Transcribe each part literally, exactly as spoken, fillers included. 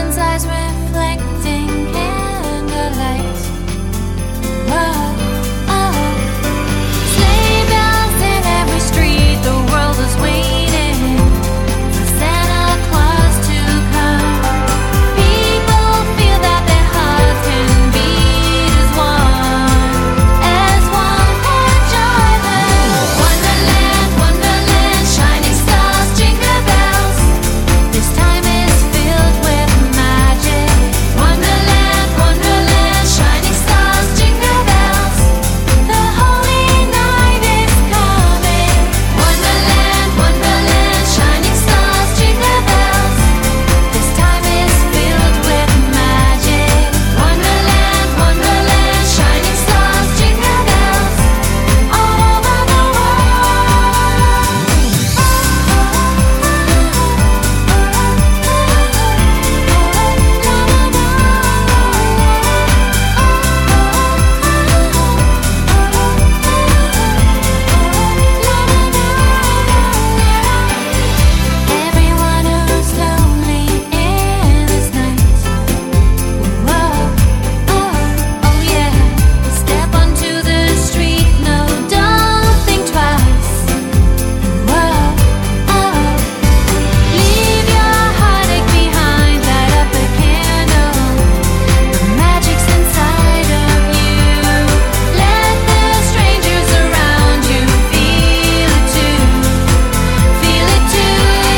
everyone's eyes reflecting candlelight. Whoa, oh. Sleigh bells in every street, the world is waiting for Santa Claus to come. People feel that their hearts can beat as one, as one for joy. Wonderland, Wonderland, shining stars, jingle bells. This time is filled with magic. Wonderland, Wonderland, shining stars, jingle bells. The holy night is coming. Wonderland, Wonderland, shining stars, jingle bells. This time is filled with magic. Wonderland, Wonderland, shining stars, jingle bells. All over the Everyone who's lonely in this night. Whoa, oh, oh yeah. Step onto the street, no, don't think twice. Whoa, oh. Leave your heartache behind, light up a candle. The magic's inside of you. Let the strangers around you feel it too. Feel it too.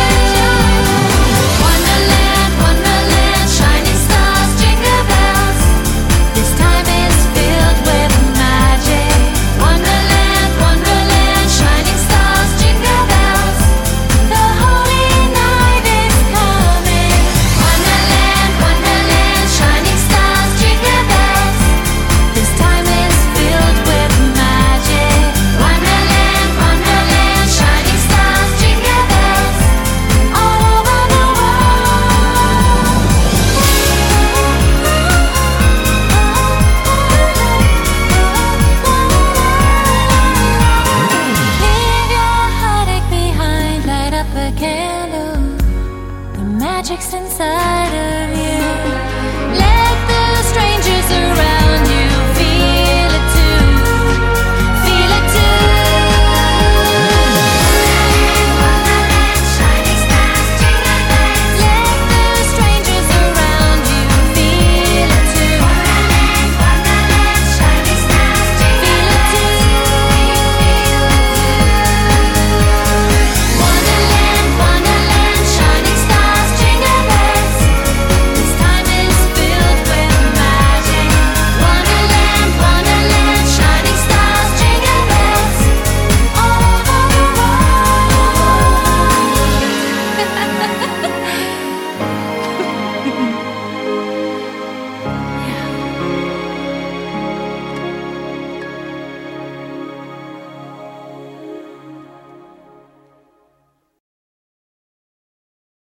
Wonderland, Wonderland, shining stars, jingle bells. This time is filled with magic. Wonderland, Wonderland, shining stars, jingle bells. The holy night is coming. Wonderland, Wonderland, shining stars, jingle bells. This time is filled with magic. Wonderland, Wonderland, shining stars, jingle bells. All over the Leave your heartache behind, light up a candle. The magic's inside of